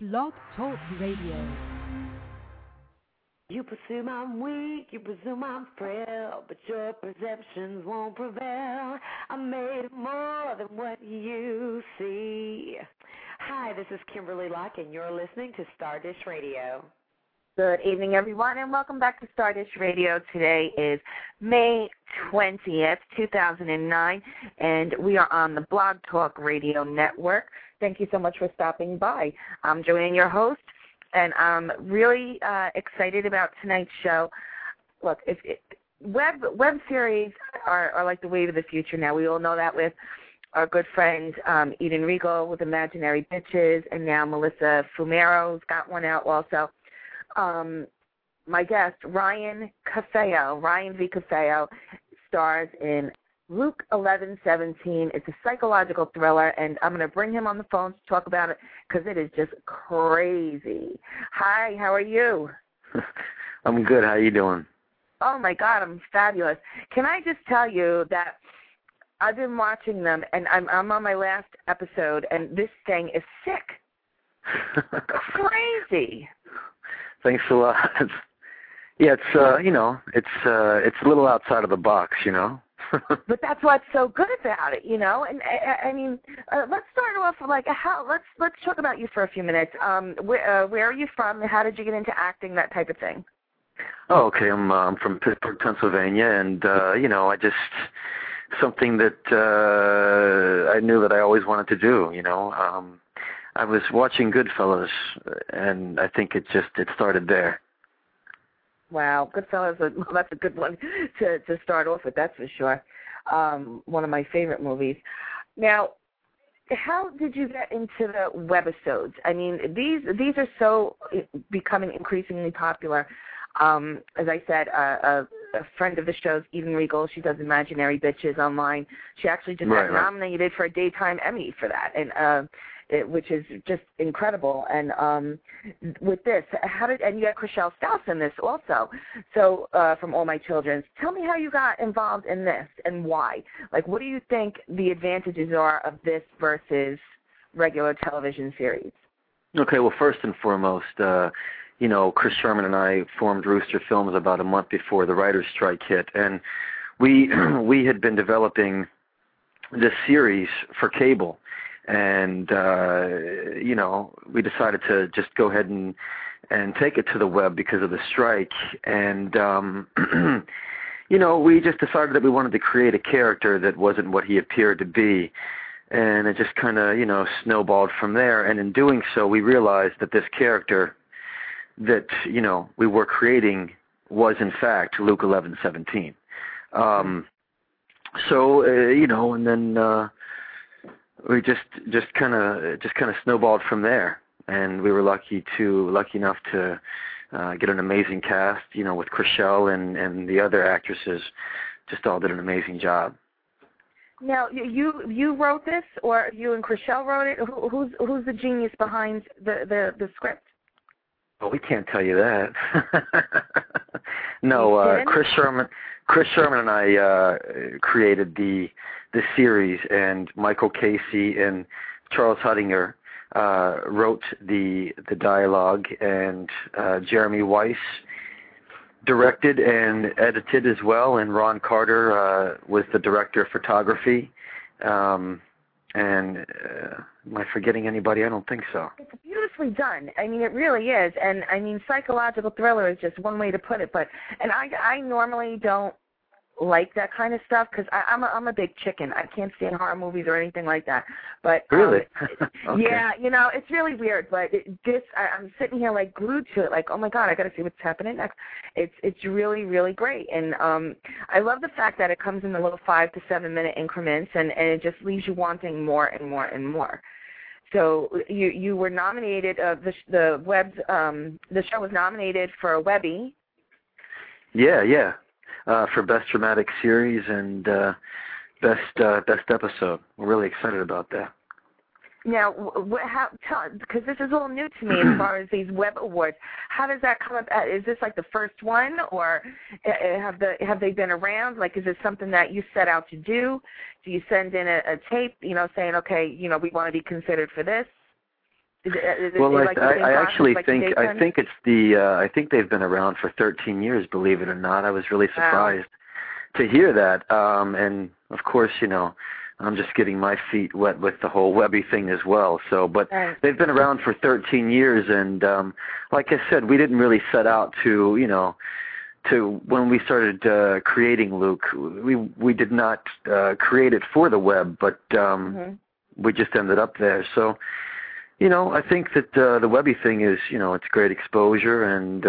Blog Talk Radio. You presume I'm weak, you presume I'm frail, but your perceptions won't prevail. I'm made of more than what you see. Hi, this is Kimberly Locke, and you're listening to Stardish Radio. Good evening, everyone, and welcome back to Stardish Radio. Today is May 20th, 2009, and we are on the Blog Talk Radio Network. Thank you so much for stopping by. I'm Joanne, your host, and I'm really excited about tonight's show. Look, web series are like the wave of the future now. We all know that with our good friend Eden Regal with Imaginary Bitches, and now Melissa Fumero's got one out also. My guest, Ryan V. Cafeo, stars in Luke 11:17. It's a psychological thriller, and I'm going to bring him on the phone to talk about it because it is just crazy. Hi, how are you? I'm good. How you doing? Oh, my God, I'm fabulous. Can I just tell you that I've been watching them, and I'm on my last episode, and this thing is sick. Crazy. Thanks a lot. Yeah, it's it's a little outside of the box, But that's what's so good about it, And I mean, let's start off like let's talk about you for a few minutes. Where are you from? How did you get into acting? That type of thing. Oh, okay. I'm from Pittsburgh, Pennsylvania, and I just something that I knew that I always wanted to do. I was watching Goodfellas, and I think it started there. Wow, Goodfellas, that's a good one to start off with, that's for sure. One of my favorite movies. Now, how did you get into the webisodes? I mean, these are so becoming increasingly popular. As I said, a friend of the show's Eden Regal. She does Imaginary Bitches online. She actually just got nominated for a Daytime Emmy for that, and which is just incredible. And with this, and you got Chriselle Staus in this also. So from All My Children, tell me how you got involved in this and why. Like, what do you think the advantages are of this versus regular television series? Okay, well, first and foremost, Chris Sherman and I formed Rooster Films about a month before the writer's strike hit, and we had been developing this series for cable. And, we decided to just go ahead and take it to the web because of the strike. And, we just decided that we wanted to create a character that wasn't what he appeared to be. And it just kind of, snowballed from there. And in doing so, we realized that this character that, we were creating was, in fact, Luke 11:17. And then... we just kind of snowballed from there, and we were lucky enough to get an amazing cast, with Chriselle and the other actresses, just all did an amazing job. Now, you wrote this, or you and Chriselle wrote it? Who's the genius behind the script? Well, we can't tell you that. No, Chris Sherman and I created the series, and Michael Casey and Charles Huttinger wrote the dialogue, and Jeremy Weiss directed and edited as well, and Ron Carter was the director of photography. And am I forgetting anybody? I don't think so. It's beautifully done. I mean, it really is. And I mean, psychological thriller is just one way to put it. And I normally don't like that kind of stuff because I'm a big chicken. I can't stand horror movies or anything like that. But really, okay. Yeah, it's really weird. But I'm sitting here like glued to it. Like, oh my God, I got to see what's happening next. It's really, really great. And I love the fact that it comes in the little 5 to 7 minute increments, and it just leaves you wanting more and more and more. So you were nominated. The show was nominated for a Webby. Yeah. For Best Dramatic Series and Best Episode. We're really excited about that. Now, because this is all new to me as far as these web awards. How does that come up? Is this like the first one, or have they been around? Like, is this something that you set out to do? Do you send in a tape, saying, okay, we want to be considered for this? Well, like I actually like think it's I think they've been around for 13 years. Believe it or not, I was really surprised to hear that. And of course, I'm just getting my feet wet with the whole Webby thing as well. So, but they've been around for 13 years, and like I said, we didn't really set out to when we started creating Luke, we did not create it for the web, but we just ended up there. So, I think that the Webby thing is, it's great exposure, and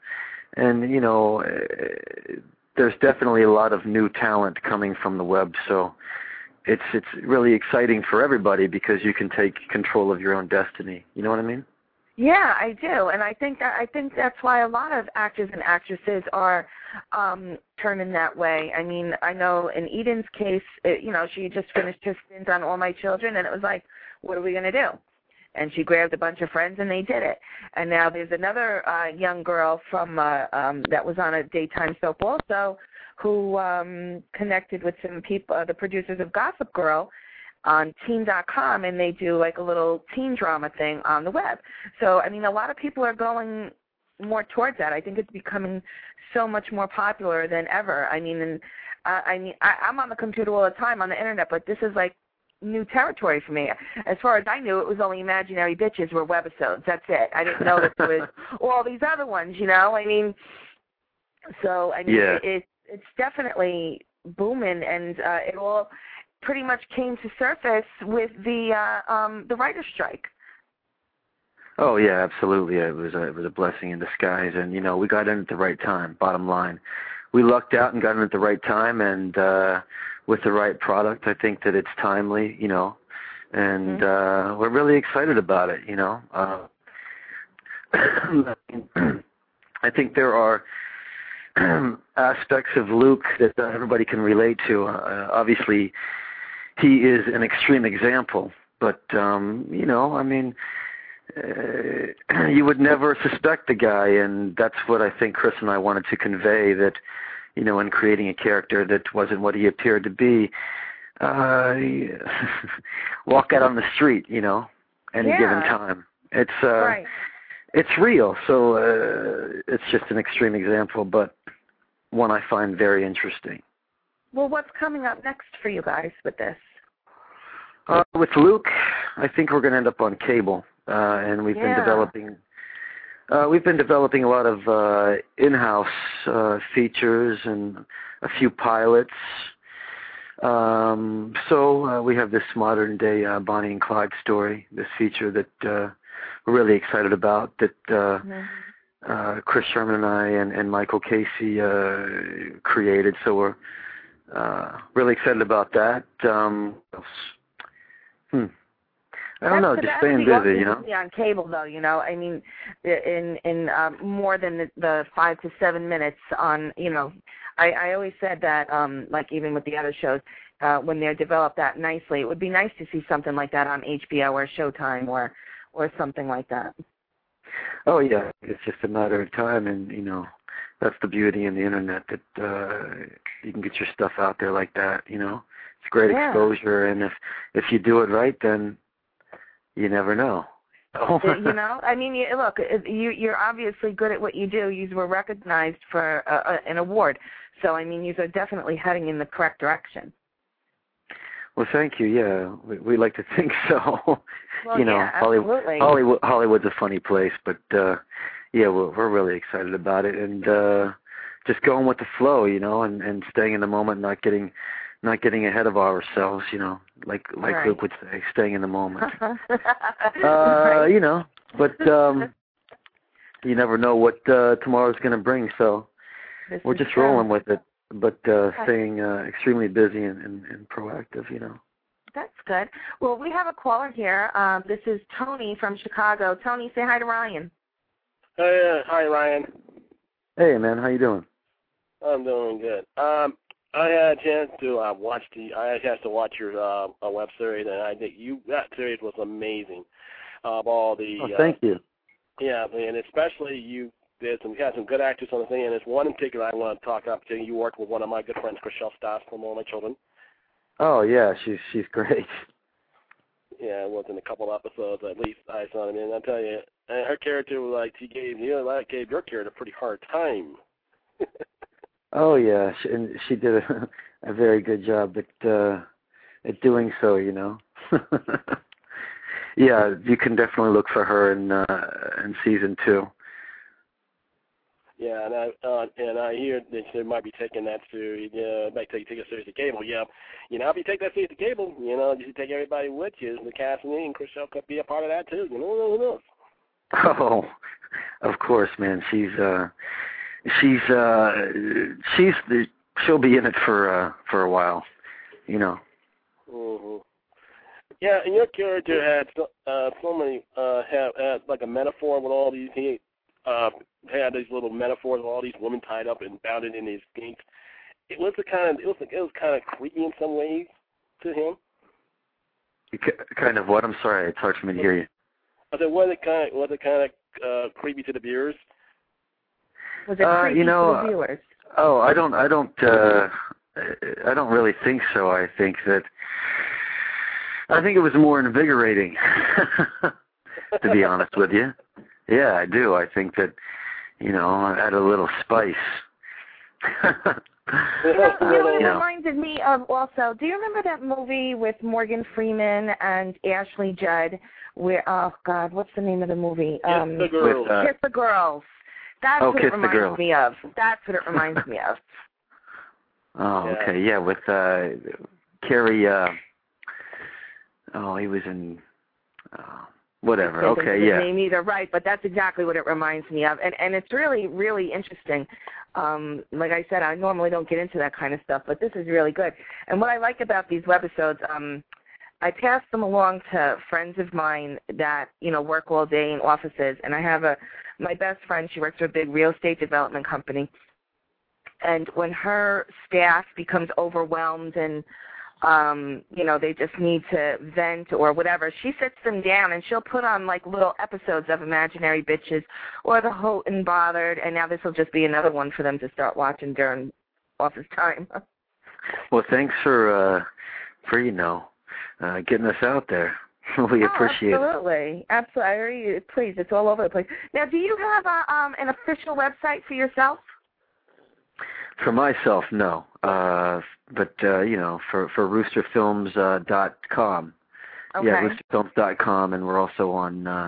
there's definitely a lot of new talent coming from the web. So it's really exciting for everybody because you can take control of your own destiny. You know what I mean? Yeah, I do, and I think that's why a lot of actors and actresses are turning that way. I mean, I know in Eden's case, she just finished her stint on All My Children, and it was like, what are we going to do? And she grabbed a bunch of friends, and they did it. And now there's another young girl from that was on a daytime soap also, who connected with some people, the producers of Gossip Girl, on teen.com, and they do like a little teen drama thing on the web. So, I mean, a lot of people are going more towards that. I think it's becoming so much more popular than ever. I mean, I'm on the computer all the time on the internet, but this is like new territory for me. As far as I knew, it was only Imaginary Bitches were webisodes. That's it. I didn't know that there was all these other ones, I mean, so, I mean, it's definitely booming, and it all pretty much came to surface with the writer's strike. Oh yeah, absolutely. It was a blessing in disguise, and we got in at the right time. Bottom line, we lucked out and got in at the right time, and with the right product. I think that it's timely, and we're really excited about it. I think there are aspects of Luke that everybody can relate to. Obviously, he is an extreme example, but I mean, you would never suspect the guy, and that's what I think Chris and I wanted to convey, that in creating a character that wasn't what he appeared to be. Walk out on the street, any given time. It's it's real, so it's just an extreme example, but one I find very interesting. Well, what's coming up next for you guys with this? With Luke, I think we're going to end up on cable, and we've been developing. We've been developing a lot of in-house features and a few pilots. So we have this modern-day Bonnie and Clyde story, this feature that we're really excited about, that Chris Sherman and I and Michael Casey created. So we're really excited about that. I don't know, just staying busy, On cable, though, I mean, in more than the 5 to 7 minutes on, I always said that, like even with the other shows, when they're developed that nicely, it would be nice to see something like that on HBO or Showtime or something like that. Oh, yeah, it's just a matter of time, and, that's the beauty in the Internet, that you can get your stuff out there like that, It's great exposure, and if you do it right, then you never know. I mean, look, you're obviously good at what you do. You were recognized for an award. So, I mean, you are definitely heading in the correct direction. Well, thank you. Yeah, we like to think so. Well, absolutely. Hollywood's a funny place, but we're really excited about it, and just going with the flow, and staying in the moment, not getting ahead of ourselves, like Luke would say, staying in the moment. But you never know what tomorrow's going to bring, so we're just rolling with it, but staying extremely busy and proactive, That's good. Well, we have a caller here. This is Tony from Chicago. Tony, say hi to Ryan. Hi, Ryan. Hey, man, how you doing? I'm doing good. I had a chance to watch your web series, and I think that series was amazing. All the thank you. Yeah, and especially you had some good actors on the thing, and there's one in particular I want to talk up to. You worked with one of my good friends, Chriselle Stoss, from All My Children. Oh yeah, she's great. Yeah, it was in a couple episodes at least I saw him in. I tell you, her character was like she gave your character a pretty hard time. Oh yeah, she did a very good job at doing so. Yeah, you can definitely look for her in season 2. Yeah, and I hear that they might be taking that series. Might take a series to cable. Yeah, if you take that series to cable, you should take everybody with you. The cast and Chriselle could be a part of that too. Who knows? Oh, of course, man. She'll be in it for a while. Mm-hmm. Yeah, and your character had so many had like a metaphor with all these. He had these little metaphors with all these women tied up and bounded in these skinks. It was kind of creepy in some ways to him. Kind of what? I'm sorry, it's hard for me to hear you. I said, was it kind of creepy to the viewers? Was it creepy to the viewers? Oh, I don't really think so. I think it was more invigorating, to be honest with you. Yeah, I do. I think that, I had a little spice. It reminded me of also, do you remember that movie with Morgan Freeman and Ashley Judd where, oh God, what's the name of the movie? Kiss the Girls. Kiss the Girls. That's what it reminds me of. That's what it reminds me of. Oh, okay. Yeah, with Carrie, he was in, whatever. Okay, yeah. Name either, right, but that's exactly what it reminds me of. And it's really, really interesting. Like I said, I normally don't get into that kind of stuff, but this is really good. And what I like about these webisodes, I pass them along to friends of mine that, work all day in offices. And I have my best friend, she works for a big real estate development company. And when her staff becomes overwhelmed and, they just need to vent or whatever, she sits them down and she'll put on like little episodes of Imaginary Bitches or The Houghton Bothered, and now this will just be another one for them to start watching during office time. Well, thanks for getting us out there. We appreciate it. Absolutely. Please, it's all over the place. Now, do you have an official website for yourself? For myself, no. But for roosterfilms.com. Okay. Yeah, roosterfilms.com, and we're also on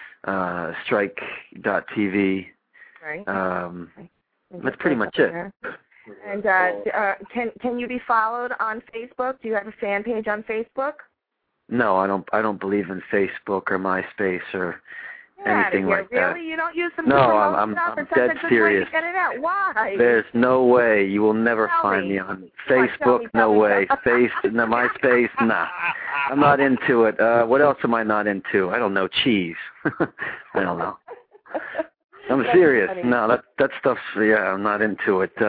strike.tv. Right. That's pretty much it. And can you be followed on Facebook? Do you have a fan page on Facebook? No, I don't believe in Facebook or MySpace or anything like that. Really? You don't use them? No, I'm dead serious. Get it out. Why? There's no way. You will never find me on Facebook. No way. MySpace. Nah. I'm not into it. What else am I not into? I don't know. Cheese. I don't know. I'm serious. Funny. No, that stuff's I'm not into it.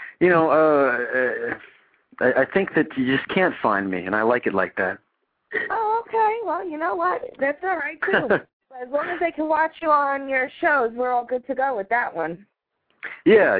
I think that you just can't find me, and I like it like that. Oh, okay. Well, you know what? That's all right too. As long as they can watch you on your shows, we're all good to go with that one. Yeah,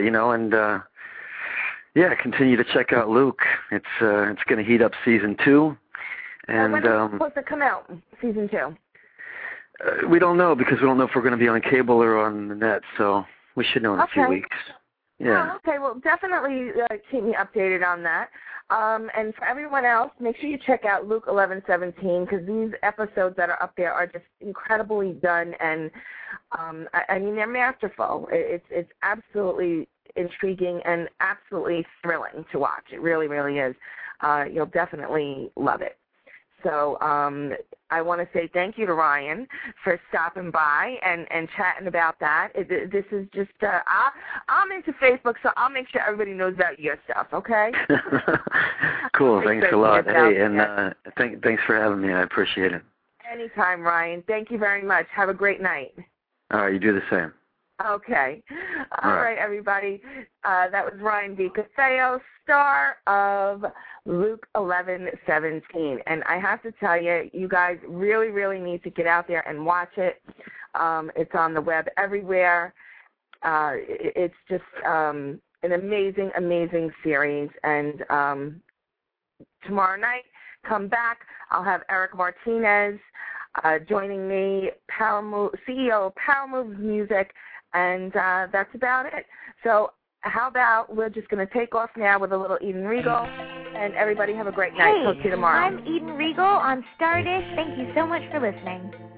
continue to check out Luke. It's going to heat up season 2, and when is it supposed to come out? Season 2. We don't know because we don't know if we're going to be on cable or on the net, so we should know in a few weeks. Yeah. Oh, okay. Well, definitely keep me updated on that. And for everyone else, make sure you check out Luke 11:17 because these episodes that are up there are just incredibly done, and I mean they're masterful. It's absolutely intriguing and absolutely thrilling to watch. It really, really is. You'll definitely love it. So I want to say thank you to Ryan for stopping by and chatting about that. This is just, I'm into Facebook, so I'll make sure everybody knows about your stuff, okay? Cool. Thanks a lot. Hey, and thanks for having me. I appreciate it. Anytime, Ryan. Thank you very much. Have a great night. All right. You do the same. Okay. All right, everybody. That was Ryan V. Catheo, star of Luke 11:17. And I have to tell you, you guys really, really need to get out there and watch it. It's on the web everywhere. It's just an amazing, amazing series. And tomorrow night, come back, I'll have Eric Martinez joining me, CEO of Power Moves Music, and that's about it. So how about we're just going to take off now with a little Eden Regal, and everybody have a great night. Hey, talk to you tomorrow. I'm Eden Regal on Stardish. Thank you so much for listening.